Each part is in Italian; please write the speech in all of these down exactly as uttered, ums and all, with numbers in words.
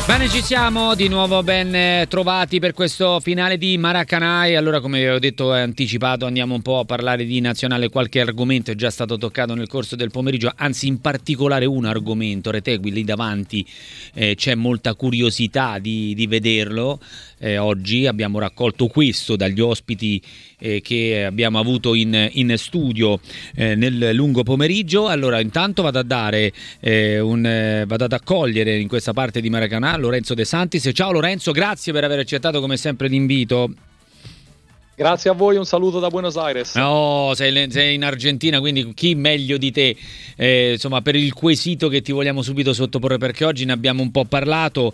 Bene, ci siamo di nuovo, ben trovati per questo finale di Maracanã. Allora, come avevo detto e anticipato, andiamo un po' a parlare di nazionale. Qualche argomento è già stato toccato nel corso del pomeriggio, anzi in particolare un argomento. Retegui lì davanti, eh, c'è molta curiosità di, di vederlo. Eh, oggi abbiamo raccolto questo dagli ospiti eh, che abbiamo avuto in, in studio eh, nel lungo pomeriggio. Allora, intanto vado a dare eh, un eh, vado ad accogliere in questa parte di Maracanã Lorenzo De Santis. Ciao Lorenzo, grazie per aver accettato come sempre l'invito. Grazie a voi, un saluto da Buenos Aires. No, sei, sei in Argentina, quindi chi meglio di te, eh, insomma, per il quesito che ti vogliamo subito sottoporre, perché oggi ne abbiamo un po' parlato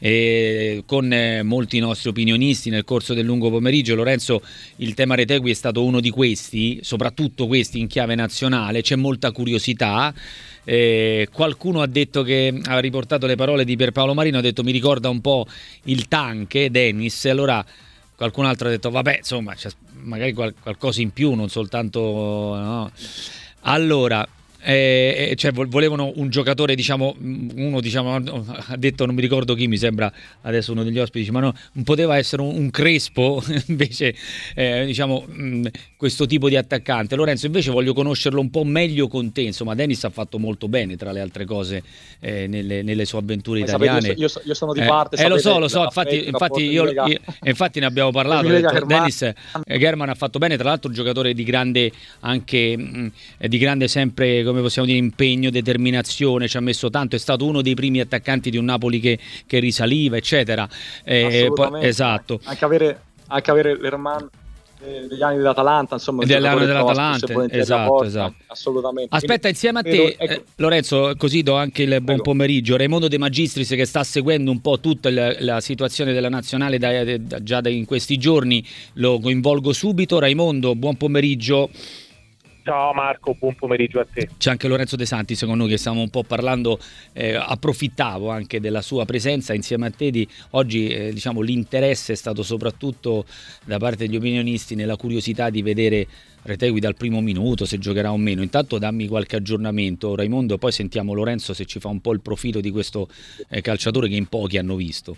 eh, con eh, molti nostri opinionisti nel corso del lungo pomeriggio. Lorenzo, il tema Retegui è stato uno di questi, soprattutto questi in chiave nazionale. C'è molta curiosità. Eh, qualcuno ha detto che ha riportato le parole di Pierpaolo Marino, ha detto mi ricorda un po' il Tanque, Dennis. Allora qualcun altro ha detto vabbè, insomma, c'è magari qual- qualcosa in più, non soltanto no. Allora eh, cioè volevano un giocatore, diciamo, uno diciamo ha detto, non mi ricordo chi, mi sembra adesso uno degli ospiti dice, ma no, non poteva essere un, un Crespo invece eh, diciamo mh, questo tipo di attaccante. Lorenzo, invece voglio conoscerlo un po' meglio con te. Insomma, Dennis ha fatto molto bene, tra le altre cose, eh, nelle, nelle sue avventure Ma italiane. sapete, io, so, io sono di parte, eh, eh lo so, lo so, affetto, infatti, infatti, io, io, infatti ne abbiamo parlato. Detto, Dennis eh, German ha fatto bene, tra l'altro un giocatore di grande anche mh, di grande sempre, come possiamo dire, impegno, determinazione, ci ha messo tanto, è stato uno dei primi attaccanti di un Napoli che, che risaliva, eccetera. Eh, poi, esatto. Anche avere, anche avere l'Herman degli anni dell'Atalanta, insomma, dell'anno dell'Atalanta, esatto, esatto. Assolutamente. Aspetta, quindi, insieme a te, vedo, ecco, eh, Lorenzo, così do anche il buon prego. pomeriggio. Raimondo De Magistris, che sta seguendo un po' tutta la, la situazione della nazionale da, da, già da in questi giorni, lo coinvolgo subito. Raimondo, buon pomeriggio. Ciao Marco, buon pomeriggio a te. C'è anche Lorenzo De Santis, secondo noi, che stiamo un po' parlando, eh, approfittavo anche della sua presenza insieme a te. Di, oggi eh, diciamo l'interesse è stato soprattutto da parte degli opinionisti nella curiosità di vedere Retegui dal primo minuto, se giocherà o meno. Intanto dammi qualche aggiornamento, Raimondo, e poi sentiamo Lorenzo se ci fa un po' il profilo di questo eh, calciatore che in pochi hanno visto.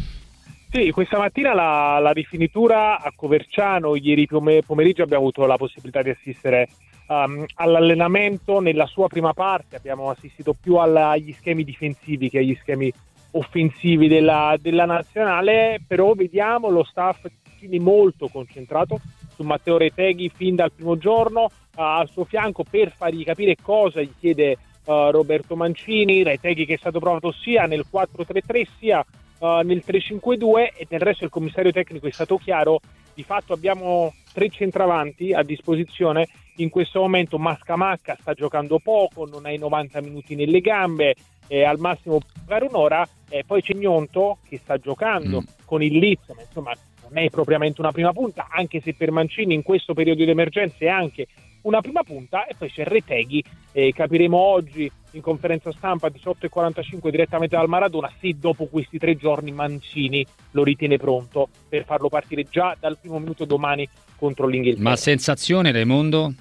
Sì, questa mattina la, la rifinitura a Coverciano, ieri pomeriggio abbiamo avuto la possibilità di assistere um, all'allenamento. Nella sua prima parte abbiamo assistito più alla, agli schemi difensivi che agli schemi offensivi della, della nazionale, però vediamo lo staff quindi molto concentrato su Matteo Retegui fin dal primo giorno, uh, al suo fianco per fargli capire cosa gli chiede uh, Roberto Mancini. Retegui che è stato provato sia nel quattro tre tre sia Uh, nel tre cinque due, e nel resto il commissario tecnico è stato chiaro. Di fatto abbiamo tre centravanti a disposizione in questo momento. Mascamacca sta giocando poco, non ha i novanta minuti nelle gambe, eh, al massimo per un'ora, e poi c'è Gnonto che sta giocando mm. con il Leeds, ma insomma non è propriamente una prima punta, anche se per Mancini in questo periodo di emergenza è anche una prima punta. E poi c'è Retegui, eh, capiremo oggi in conferenza stampa diciotto e quarantacinque direttamente dal Maradona se dopo questi tre giorni Mancini lo ritiene pronto per farlo partire già dal primo minuto domani contro l'Inghilterra. Ma sensazione, Raimondo?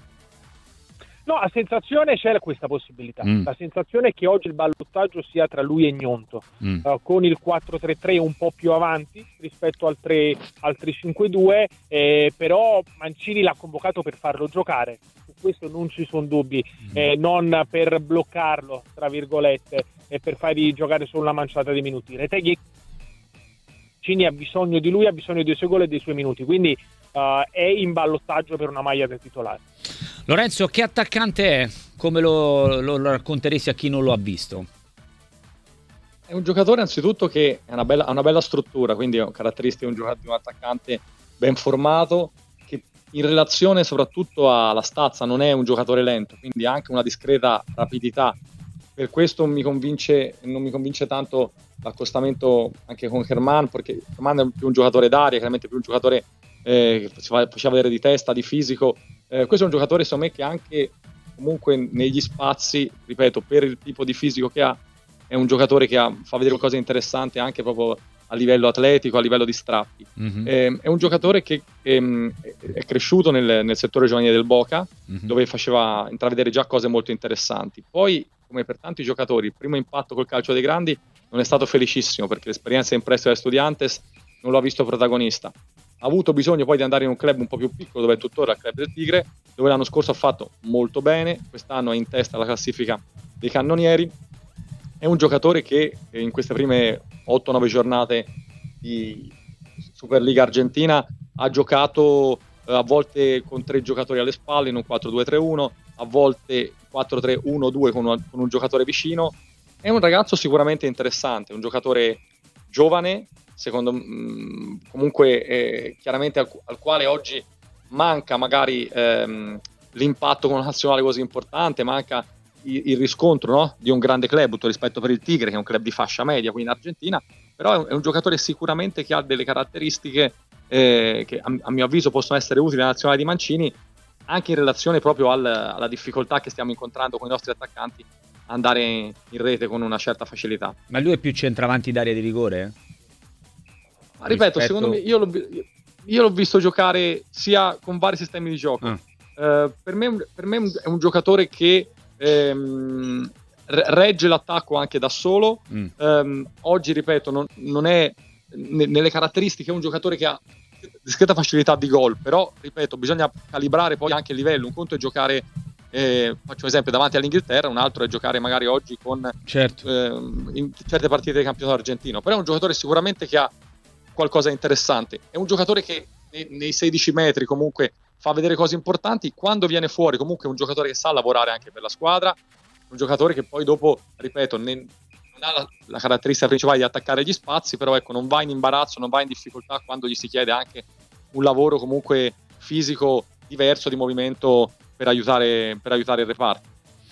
No, a sensazione c'è questa possibilità. Mm. La sensazione è che oggi il ballottaggio sia tra lui e Gnonto, mm. uh, con il quattro tre tre un po' più avanti rispetto al tre cinque due, eh, però Mancini l'ha convocato per farlo giocare. Su questo non ci sono dubbi, mm. eh, non per bloccarlo, tra virgolette, e per fargli giocare solo una manciata di minuti. Retegui Mancini ha bisogno di lui, ha bisogno dei suoi gol e dei suoi minuti, quindi uh, è in ballottaggio per una maglia da titolare. Lorenzo, che attaccante è? Come lo, lo, lo racconteresti a chi non lo ha visto? È un giocatore anzitutto che ha una bella, ha una bella struttura, quindi è caratteristica di un giocatore, di un attaccante ben formato, che in relazione soprattutto alla stazza non è un giocatore lento, quindi ha anche una discreta rapidità. Per questo mi convince, non mi convince tanto l'accostamento anche con Herman, perché Herman è più un giocatore d'aria, chiaramente più un giocatore eh, che faceva vedere di testa, di fisico. Eh, questo è un giocatore, secondo me, che anche comunque negli spazi, ripeto, per il tipo di fisico che ha, è un giocatore che ha, fa vedere qualcosa di interessante anche proprio a livello atletico, a livello di strappi. Mm-hmm. Eh, è un giocatore che ehm, è cresciuto nel, nel settore giovanile del Boca, mm-hmm. dove faceva intravedere già cose molto interessanti. Poi come per tanti giocatori il primo impatto col calcio dei grandi non è stato felicissimo, perché l'esperienza in prestito da Estudiantes non lo ha visto protagonista. Ha avuto bisogno poi di andare in un club un po' più piccolo, dove è tuttora il club del Tigre, dove l'anno scorso ha fatto molto bene, quest'anno è in testa alla classifica dei cannonieri. È un giocatore che in queste prime otto nove giornate di Superliga Argentina ha giocato eh, a volte con tre giocatori alle spalle in un quattro due tre uno, a volte quattro tre uno due con, con un giocatore vicino. È un ragazzo sicuramente interessante, un giocatore giovane, secondo me, comunque eh, chiaramente al, al quale oggi manca magari ehm, l'impatto con una nazionale così importante, manca il, il riscontro, no? Di un grande club, tutto rispetto per il Tigre, che è un club di fascia media qui in Argentina, però è un, è un giocatore sicuramente che ha delle caratteristiche eh, che a, a mio avviso possono essere utili alla nazionale di Mancini, anche in relazione proprio al, alla difficoltà che stiamo incontrando con i nostri attaccanti a andare in, in rete con una certa facilità. Ma lui è più centravanti d'area di rigore? Ma ripeto, Rispetto... secondo me io l'ho, io l'ho visto giocare sia con vari sistemi di gioco. Ah. Uh, per, me, per me è un giocatore che ehm, regge l'attacco anche da solo. Mm. Um, oggi, ripeto, non, non è ne, nelle caratteristiche, è un giocatore che ha discreta facilità di gol, però, ripeto, bisogna calibrare poi anche il livello. Un conto è giocare, eh, faccio un esempio, davanti all'Inghilterra, un altro è giocare magari oggi con certo. eh, in certe partite del campionato argentino, però è un giocatore sicuramente che ha qualcosa di interessante, è un giocatore che nei, nei sedici metri comunque fa vedere cose importanti, quando viene fuori comunque è un giocatore che sa lavorare anche per la squadra, un giocatore che poi dopo, ripeto, ne, non ha la, la caratteristica principale di attaccare gli spazi, però ecco, non va in imbarazzo, non va in difficoltà quando gli si chiede anche un lavoro comunque fisico diverso, di movimento per aiutare, per aiutare il reparto.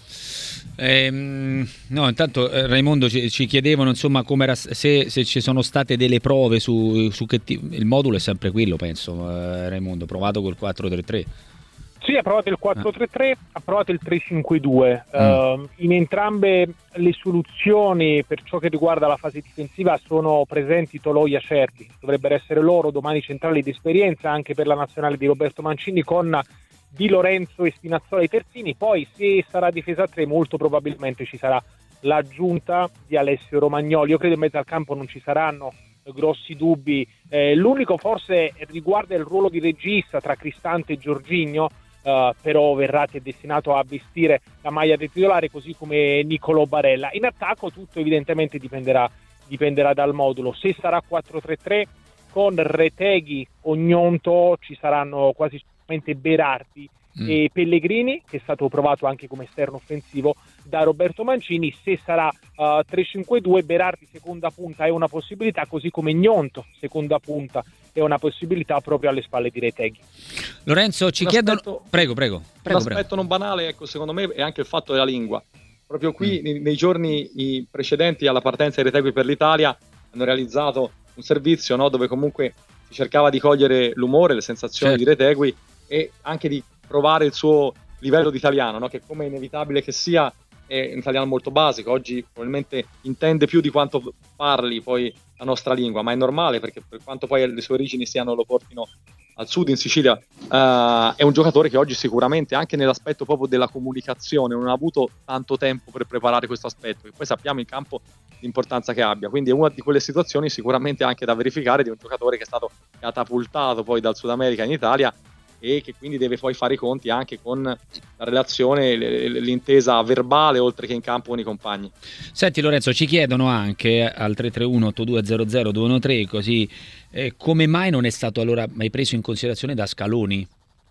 Ehm, no, intanto eh, Raimondo ci, ci chiedevano insomma come se, se ci sono state delle prove su, su che t- il modulo è sempre quello, penso, eh, Raimondo, provato col quattro tre tre. Sì, ha provato il quattro tre tre, ah. ha provato il tre cinque due. Mm. Uh, in entrambe le soluzioni per ciò che riguarda la fase difensiva sono presenti Tolò e Acerbi, dovrebbero essere loro domani centrali di esperienza anche per la nazionale di Roberto Mancini, con Di Lorenzo e Spinazzola ai terzini. Poi se sarà difesa a tre molto probabilmente ci sarà l'aggiunta di Alessio Romagnoli. Io credo in mezzo al campo non ci saranno grossi dubbi, eh, l'unico forse riguarda il ruolo di regista tra Cristante e Jorginho, eh, però Verratti è destinato a vestire la maglia del titolare, così come Nicolò Barella. In attacco tutto evidentemente dipenderà, dipenderà dal modulo. Se sarà quattro tre tre con Retegui o Gnonto, ci saranno quasi Berardi mm. e Pellegrini, che è stato provato anche come esterno offensivo da Roberto Mancini. Se sarà uh, tre cinque due, Berardi seconda punta è una possibilità, così come Gnonto seconda punta è una possibilità proprio alle spalle di Retegui. Lorenzo, ci un chiedono aspetto, prego prego, prego un aspetto prego. non banale, ecco, secondo me è anche il fatto della lingua. Proprio qui mm. nei, nei giorni precedenti alla partenza di Retegui per l'Italia hanno realizzato un servizio, no, dove comunque si cercava di cogliere l'umore, le sensazioni certo. di Retegui e anche di provare il suo livello di italiano, no? Che come inevitabile che sia è un italiano molto basico, oggi probabilmente intende più di quanto parli poi la nostra lingua, ma è normale, perché per quanto poi le sue origini siano, lo portino al sud in Sicilia, uh, è un giocatore che oggi sicuramente anche nell'aspetto proprio della comunicazione non ha avuto tanto tempo per preparare questo aspetto, che poi sappiamo in campo l'importanza che abbia, quindi è una di quelle situazioni sicuramente anche da verificare di un giocatore che è stato catapultato poi dal Sud America in Italia e che quindi deve poi fare i conti anche con la relazione, l'intesa verbale oltre che in campo con i compagni. Senti Lorenzo, ci chiedono anche al tre tre uno otto due zero zero due uno tre così eh, come mai non è stato allora mai preso in considerazione da Scaloni?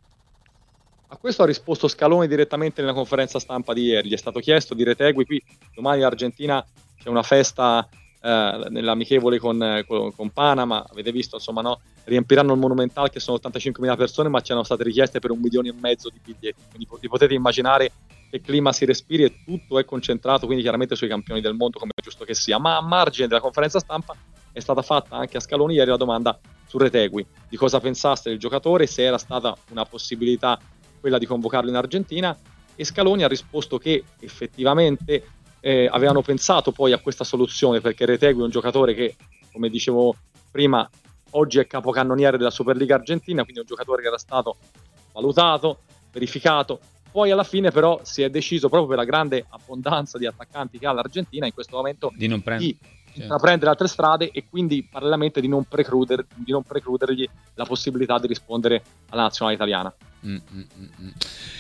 A questo ha risposto Scaloni direttamente nella conferenza stampa di ieri. Gli è stato chiesto di Retegui, qui domani in Argentina c'è una festa eh, nell'amichevole con, con, con Panama, avete visto, insomma, no? Riempiranno il Monumental, che sono ottantacinquemila persone, ma ci hanno state richieste per un milione e mezzo di biglietti, quindi vi potete immaginare che clima si respiri e tutto è concentrato quindi chiaramente sui campioni del mondo, come è giusto che sia. Ma a margine della conferenza stampa è stata fatta anche a Scaloni ieri la domanda su Retegui, di cosa pensasse del giocatore, se era stata una possibilità quella di convocarlo in Argentina, e Scaloni ha risposto che effettivamente eh, avevano pensato poi a questa soluzione, perché Retegui è un giocatore che, come dicevo prima, oggi è capocannoniere della Superliga Argentina, quindi è un giocatore che era stato valutato, verificato, poi alla fine però si è deciso, proprio per la grande abbondanza di attaccanti che ha l'Argentina in questo momento, di non prendere di intraprendere altre strade e quindi parallelamente di non, precluder, di non precludergli la possibilità di rispondere alla nazionale italiana. Mm, mm, mm.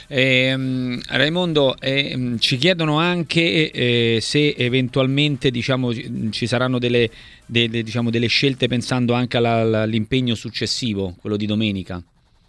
Eh, Raimondo, eh, ci chiedono anche eh, se eventualmente diciamo ci saranno delle, delle, diciamo, delle scelte pensando anche alla, all'impegno successivo, quello di domenica.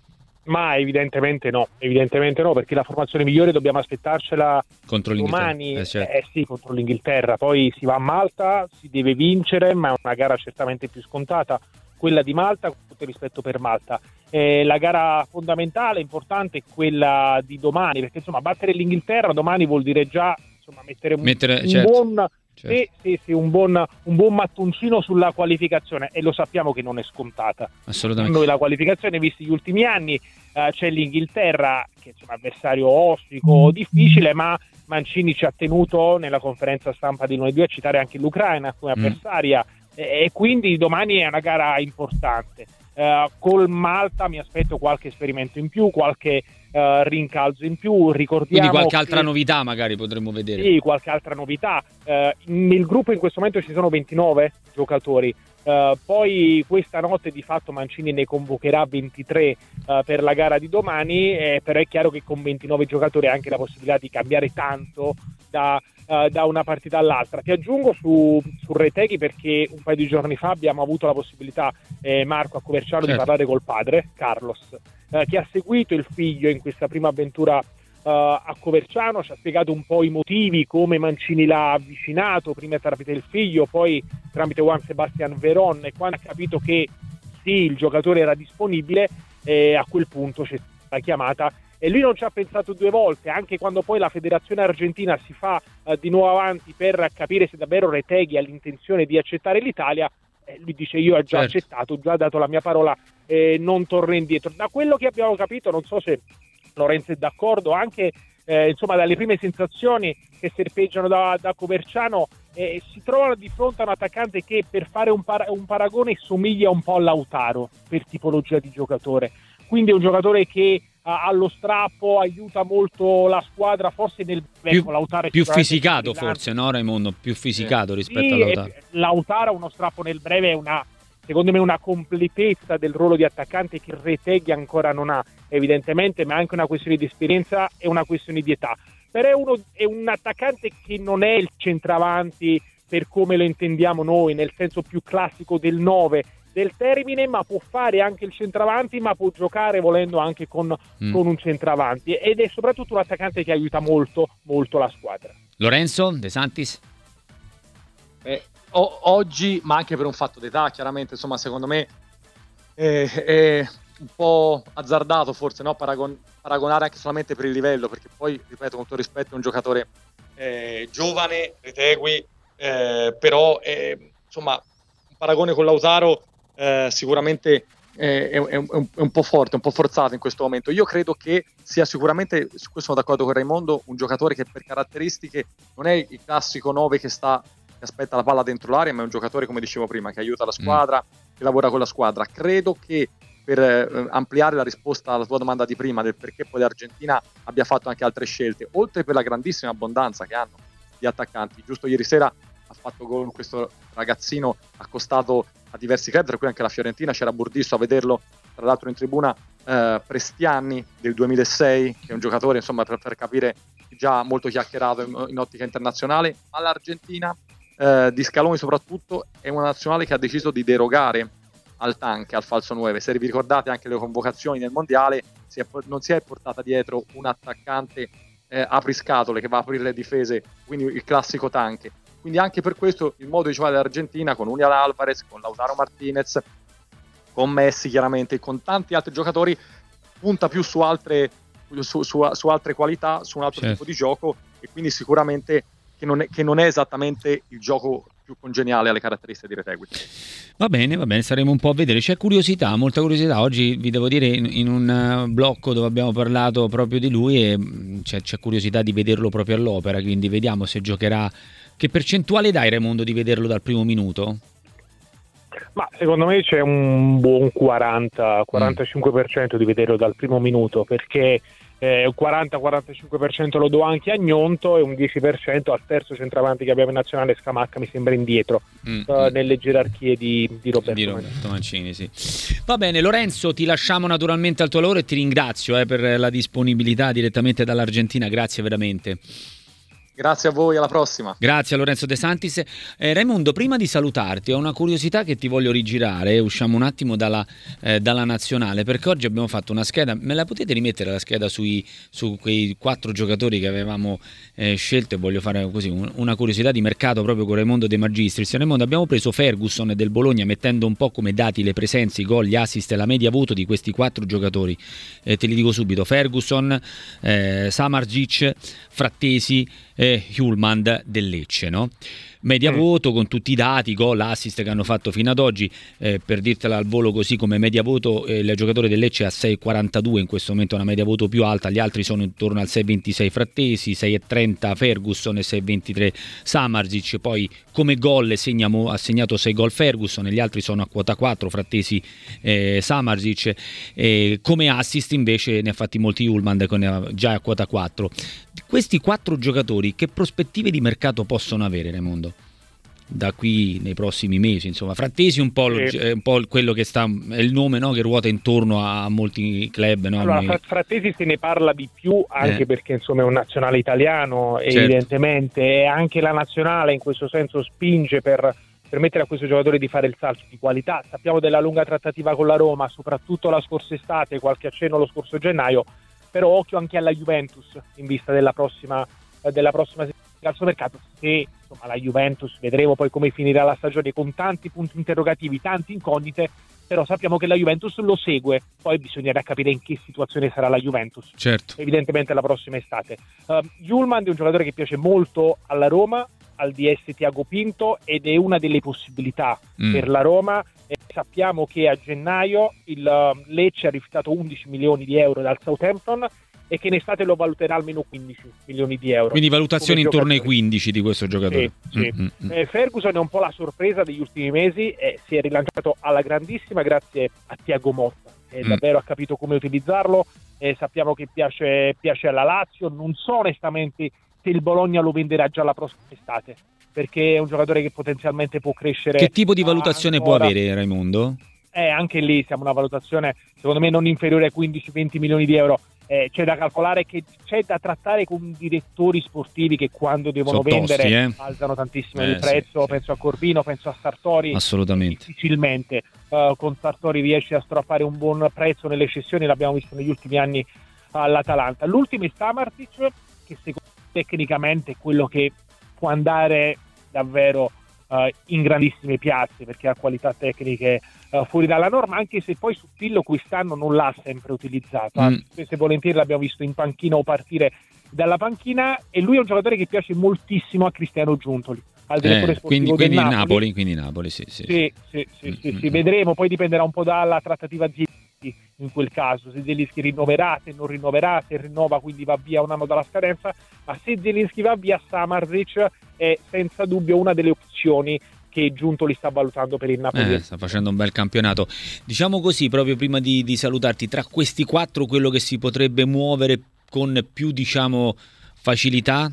Ma evidentemente no, evidentemente no, perché la formazione migliore dobbiamo aspettarcela contro domani, eh, certo. eh sì, contro l'Inghilterra. Poi si va a Malta, si deve vincere, ma è una gara certamente più scontata, quella di Malta, con tutto il rispetto per Malta. Eh, la gara fondamentale, importante, è quella di domani, perché insomma battere l'Inghilterra domani vuol dire già insomma mettere un, Mettere, un certo. buon... Certo. Sì, sì, sì, un buon, un buon mattoncino sulla qualificazione, e lo sappiamo che non è scontata. Assolutamente. Noi la qualificazione, visti gli ultimi anni, eh, c'è l'Inghilterra che è un avversario ostico, difficile, ma Mancini ci ha tenuto nella conferenza stampa di lunedì a citare anche l'Ucraina come avversaria, mm. e, e quindi domani è una gara importante. Uh, col Malta mi aspetto qualche esperimento in più, qualche uh, rincalzo in più, ricordiamo quindi qualche che... altra novità magari potremmo vedere. Sì, qualche altra novità. Uh, nel gruppo in questo momento ci sono ventinove giocatori, uh, poi questa notte di fatto Mancini ne convocherà ventitré uh, per la gara di domani, eh, però è chiaro che con ventinove giocatori ha anche la possibilità di cambiare tanto da Uh, da una partita all'altra. Ti aggiungo su, su Retegui, perché un paio di giorni fa abbiamo avuto la possibilità, eh, Marco, a Coverciano, certo, di parlare col padre, Carlos, uh, che ha seguito il figlio in questa prima avventura uh, a Coverciano, ci ha spiegato un po' i motivi, come Mancini l'ha avvicinato, prima tramite il figlio, poi tramite Juan Sebastian Veron, e quando ha capito che sì, il giocatore era disponibile, eh, a quel punto c'è stata la chiamata. E lui non ci ha pensato due volte, anche quando poi la federazione argentina si fa uh, di nuovo avanti per capire se davvero Retegui ha l'intenzione di accettare l'Italia, eh, lui dice io ho già certo. accettato, ho già dato la mia parola, eh, non torno indietro. Da quello che abbiamo capito, non so se Lorenzo è d'accordo, anche eh, insomma dalle prime sensazioni che serpeggiano da, da Coverciano, eh, si trovano di fronte a un attaccante che, per fare un, par- un paragone, somiglia un po' a Lautaro per tipologia di giocatore, quindi è un giocatore che allo strappo aiuta molto la squadra, forse nel più, ecco, Lautaro più fisicato forse, no Raimondo? Più fisicato eh. rispetto sì, a Lautaro. Lautaro uno strappo nel breve è una, secondo me, una completezza del ruolo di attaccante che Retegui ancora non ha, evidentemente, ma è anche una questione di esperienza e una questione di età. Però è, uno, è un attaccante che non è il centravanti per come lo intendiamo noi, nel senso più classico del nove del termine, ma può fare anche il centravanti, ma può giocare volendo anche con, mm. con un centravanti, ed è soprattutto un attaccante che aiuta molto molto la squadra. Lorenzo De Santis? Eh, o- oggi, ma anche per un fatto d'età, chiaramente, insomma, secondo me è, è un po' azzardato forse, no? Paragon- paragonare anche solamente per il livello, perché poi, ripeto, con tutto rispetto, è un giocatore eh, giovane, Retegui, eh, però è, insomma, un paragone con Lautaro Eh, sicuramente eh, è, è, un, è un po' forte, un po' forzato in questo momento. Io credo che sia sicuramente, su questo sono d'accordo con Raimondo, un giocatore che per caratteristiche non è il classico nove che sta che aspetta la palla dentro l'area, ma è un giocatore, come dicevo prima, che aiuta la squadra, mm. che lavora con la squadra. Credo che per eh, ampliare la risposta alla tua domanda di prima del perché poi l'Argentina abbia fatto anche altre scelte, oltre per la grandissima abbondanza che hanno di attaccanti. Giusto ieri sera ha fatto gol questo ragazzino accostato a diversi club, tra cui anche la Fiorentina. C'era Burdisso a vederlo, tra l'altro in tribuna, eh, Prestianni del duemilasei, che è un giocatore, insomma, per, per capire, già molto chiacchierato in, in ottica internazionale. Ma l'Argentina, eh, di Scaloni soprattutto, è una nazionale che ha deciso di derogare al tank, al falso nove. Se vi ricordate anche le convocazioni nel mondiale, si è, non si è portata dietro un attaccante eh, apriscatole che va a aprire le difese, quindi il classico tank. Quindi anche per questo il modo di giocare dell'Argentina, con Julián Álvarez, con Lautaro Martinez, con Messi chiaramente, con tanti altri giocatori, punta più su altre, su, su, su altre qualità, su un altro certo. tipo di gioco, e quindi sicuramente che non, è, che non è esattamente il gioco più congeniale alle caratteristiche di Retegui. Va bene, va bene, staremo un po' a vedere. C'è curiosità, molta curiosità. Oggi vi devo dire, in, in un blocco dove abbiamo parlato proprio di lui, e c'è, c'è curiosità di vederlo proprio all'opera, quindi vediamo se giocherà. Che percentuale dai, Raimondo, di vederlo dal primo minuto? Ma secondo me c'è un buon quaranta quarantacinque per cento di vederlo dal primo minuto, perché eh, quaranta quarantacinque per cento lo do anche a Gnonto e un dieci per cento al terzo centravanti che abbiamo in nazionale, Scamacca, mi sembra indietro mm, uh, mm. nelle gerarchie di, di Roberto, di Roberto Mancini. Sì. Va bene Lorenzo, ti lasciamo naturalmente al tuo lavoro e ti ringrazio eh, per la disponibilità direttamente dall'Argentina, grazie veramente. Grazie a voi, alla prossima. Grazie a Lorenzo De Santis. Eh, Raimondo, prima di salutarti ho una curiosità che ti voglio rigirare, usciamo un attimo dalla, eh, dalla nazionale, perché oggi abbiamo fatto una scheda, me la potete rimettere la scheda sui, su quei quattro giocatori che avevamo eh, scelto, e voglio fare così un, una curiosità di mercato proprio con Raimondo De Magistris. Raimondo, abbiamo preso Ferguson del Bologna mettendo un po' come dati le presenze, i gol, gli assist e la media voto di questi quattro giocatori. Eh, te li dico subito: Ferguson, eh, Samardzic, Frattesi, eh, Hjulmand del Lecce, no? Media mm. voto con tutti i dati, gol, assist che hanno fatto fino ad oggi, eh, per dirtela al volo così, come media voto eh, il giocatore del Lecce ha sei virgola quarantadue, in questo momento è una media voto più alta, gli altri sono intorno al sei virgola ventisei Frattesi, sei virgola trenta Ferguson e sei virgola ventitré Samardzic. Poi come gol segniamo, ha segnato sei gol Ferguson e gli altri sono a quota quattro, Frattesi, eh, Samardzic. Eh, come assist invece ne ha fatti molti Hjulmand, con già a quota quattro. Questi quattro giocatori che prospettive di mercato possono avere, Raimondo, da qui nei prossimi mesi? Insomma, Frattesi un po', sì. un po' quello che sta, è il nome, no, che ruota intorno a molti club, no? Allora, Noi... Frattesi se ne parla di più anche eh. perché insomma è un nazionale italiano, certo. Evidentemente, e anche la nazionale in questo senso spinge per permettere a questo giocatore di fare il salto di qualità. Sappiamo della lunga trattativa con la Roma, soprattutto la scorsa estate, qualche accenno lo scorso gennaio, però occhio anche alla Juventus in vista della prossima della prossima calciomercato. Se insomma la Juventus, vedremo poi come finirà la stagione, con tanti punti interrogativi, tante incognite, però sappiamo che la Juventus lo segue, poi bisognerà capire in che situazione sarà la Juventus, certo. Evidentemente la prossima estate. uh, Hjulmand è un giocatore che piace molto alla Roma, al D S Tiago Pinto, ed è una delle possibilità mm. per la Roma. E sappiamo che a gennaio il Lecce ha rifiutato undici milioni di euro dal Southampton e che in estate lo valuterà almeno quindici milioni di euro. Quindi valutazioni intorno ai quindici di questo giocatore. Sì, sì. Mm-hmm. Eh, Ferguson è un po' la sorpresa degli ultimi mesi e si è rilanciato alla grandissima grazie a Thiago Motta, che mm. davvero ha capito come utilizzarlo, e sappiamo che piace, piace alla Lazio. Non so onestamente se il Bologna lo venderà già la prossima estate, perché è un giocatore che potenzialmente può crescere. Che tipo di valutazione ancora può avere, Raimondo? Eh, anche lì siamo una valutazione secondo me non inferiore ai quindici venti milioni di euro. Eh, c'è da calcolare che c'è da trattare con direttori sportivi che quando devono Sono vendere tosti, eh? alzano tantissimo eh, il prezzo, sì, penso sì. a Corbino, penso a Sartori. Assolutamente. Difficilmente uh, con Sartori riesce a strappare un buon prezzo nelle cessioni, l'abbiamo visto negli ultimi anni all'Atalanta. L'ultimo è Samardzic, che secondo me tecnicamente è quello che può andare davvero uh, in grandissime piazze, perché ha qualità tecniche uh, fuori dalla norma, anche se poi su Pillo quest'anno non l'ha sempre utilizzato, mm. spesso e volentieri l'abbiamo visto in panchina o partire dalla panchina, e lui è un giocatore che piace moltissimo a Cristiano Giuntoli, al direttore eh, sportivo quindi, del quindi Napoli. Napoli quindi Napoli sì sì, sì, sì, sì, sì, sì, sì. Vedremo, poi dipenderà un po' dalla trattativa Zielinski in quel caso, se Zielinski rinnoverà, se non rinnoverà, se rinnova quindi va via un anno dalla scadenza, ma se Zielinski va via, Samardzic è senza dubbio una delle opzioni che Giuntoli sta valutando per il Napoli. Eh, sta facendo un bel campionato. Diciamo così, proprio prima di, di salutarti, tra questi quattro quello che si potrebbe muovere con più, diciamo, facilità?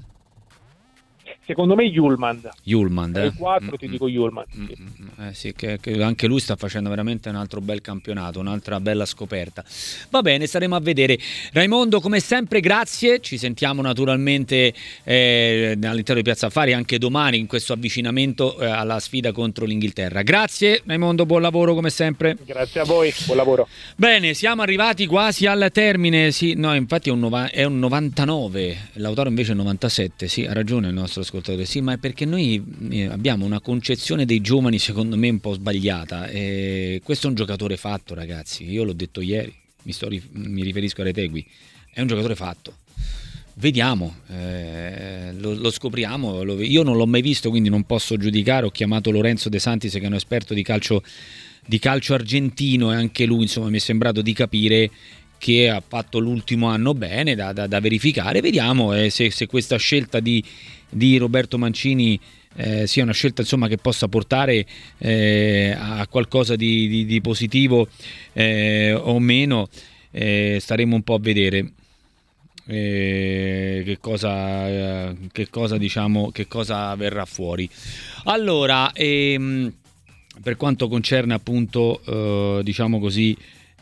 Secondo me Hjulmand. Hjulmand, eh? quattro mm-hmm. ti dico Hjulmand. Mm-hmm. Eh sì, che, che anche lui sta facendo veramente un altro bel campionato, un'altra bella scoperta. Va bene, staremo a vedere. Raimondo, come sempre, grazie. Ci sentiamo naturalmente eh, all'interno di Piazza Affari anche domani in questo avvicinamento eh, alla sfida contro l'Inghilterra. Grazie Raimondo, buon lavoro come sempre. Grazie a voi, buon lavoro. Bene, siamo arrivati quasi al termine. Sì, no, infatti è un, nova- è un novantanove, Lautaro invece è novantasette. Sì, ha ragione il nostro ascoltatore. Sì, ma è perché noi abbiamo una concezione dei giovani secondo me un po' sbagliata. E questo è un giocatore fatto, ragazzi. Io l'ho detto ieri, mi, sto rif- mi riferisco a Retegui. È un giocatore fatto. Vediamo, eh, lo, lo scopriamo. Lo, io non l'ho mai visto, quindi non posso giudicare. Ho chiamato Lorenzo De Santis, che è un esperto di calcio, di calcio argentino, e anche lui insomma mi è sembrato di capire che ha fatto l'ultimo anno bene, da, da, da verificare. Vediamo eh, se, se questa scelta di, di Roberto Mancini eh, sia una scelta insomma che possa portare eh, a qualcosa di, di, di positivo eh, o meno. Eh, staremo un po' a vedere. eh, che cosa, eh, che cosa diciamo, che cosa verrà fuori. Allora, ehm, per quanto concerne appunto, eh, diciamo così,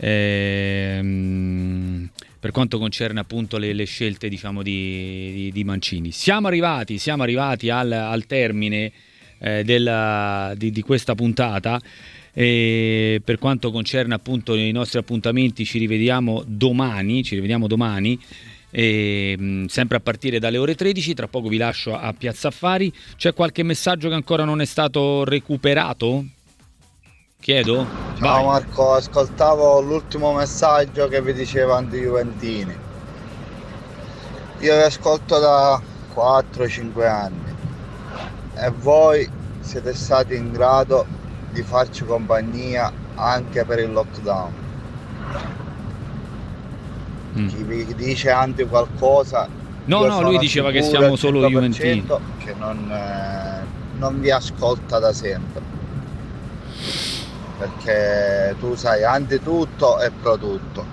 ehm, per quanto concerne appunto le, le scelte, diciamo, di, di, di Mancini, siamo arrivati, siamo arrivati al, al termine eh, della, di, di questa puntata. E per quanto concerne appunto i nostri appuntamenti, ci rivediamo domani, ci rivediamo domani. E, mh, sempre a partire dalle ore tredici. Tra poco vi lascio a Piazza Affari. C'è qualche messaggio che ancora non è stato recuperato? Chiedo? Ciao Vai. Marco, ascoltavo l'ultimo messaggio che vi diceva anti-juventini. Io vi ascolto da quattro cinque anni e voi siete stati in grado di farci compagnia anche per il lockdown. Mm. Chi vi dice anti qualcosa, no no lui diceva che siamo solo juventini, che non, eh, non vi ascolta da sempre, perché tu sai anti tutto e pro tutto,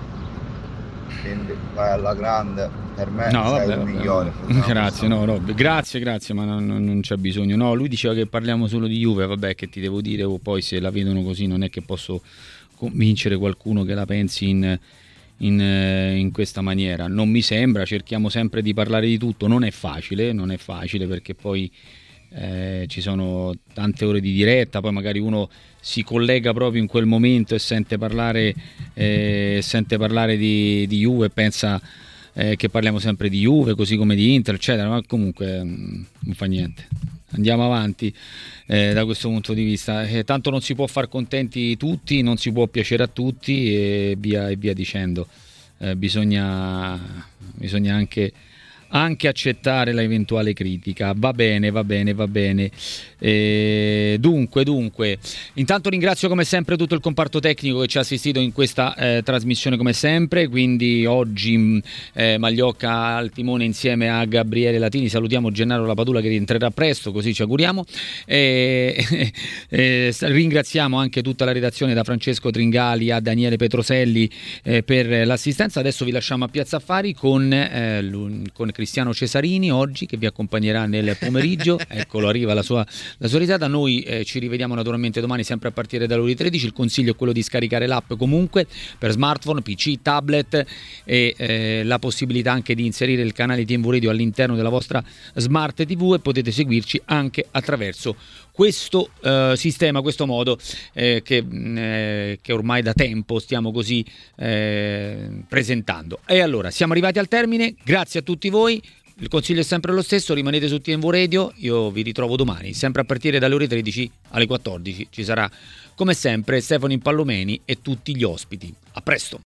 quindi vai alla grande. Per me no, sei vabbè, il vabbè, migliore. vabbè. Grazie, no, no, grazie, grazie, ma non, non c'è bisogno. No, lui diceva che parliamo solo di Juve, vabbè, che ti devo dire, o poi se la vedono così non è che posso convincere qualcuno che la pensi in, in, in questa maniera. Non mi sembra, cerchiamo sempre di parlare di tutto, non è facile, non è facile perché poi eh, ci sono tante ore di diretta, poi magari uno si collega proprio in quel momento e sente parlare, eh, sente parlare di, di Juve e pensa Eh, che parliamo sempre di Juve, così come di Inter, eccetera, ma comunque mh, non fa niente. Andiamo avanti eh, da questo punto di vista. Eh, tanto non si può far contenti tutti, non si può piacere a tutti e via, e via dicendo. Eh, bisogna, bisogna anche, anche accettare la eventuale critica. Va bene, va bene, va bene. Eh, dunque, dunque, intanto ringrazio come sempre tutto il comparto tecnico che ci ha assistito in questa eh, trasmissione come sempre, quindi oggi eh, Magliocca al timone insieme a Gabriele Latini. Salutiamo Gennaro Lapadula che rientrerà presto, così ci auguriamo. Eh, eh, ringraziamo anche tutta la redazione, da Francesco Tringali a Daniele Petroselli eh, per l'assistenza. Adesso vi lasciamo a Piazza Affari con, eh, con Cristiano Cesarini oggi, che vi accompagnerà nel pomeriggio. Eccolo, arriva la sua La sua risata. Noi eh, ci rivediamo naturalmente domani sempre a partire dalle ore tredici. Il consiglio è quello di scaricare l'app comunque per smartphone, P C, tablet e eh, la possibilità anche di inserire il canale T V Radio all'interno della vostra Smart T V e potete seguirci anche attraverso questo eh, sistema, questo modo eh, che, eh, che ormai da tempo stiamo così eh, presentando. E allora siamo arrivati al termine, grazie a tutti voi. Il consiglio è sempre lo stesso, rimanete su T V Radio, io vi ritrovo domani, sempre a partire dalle ore tredici alle quattordici. Ci sarà come sempre Stefano Impallomeni e tutti gli ospiti. A presto!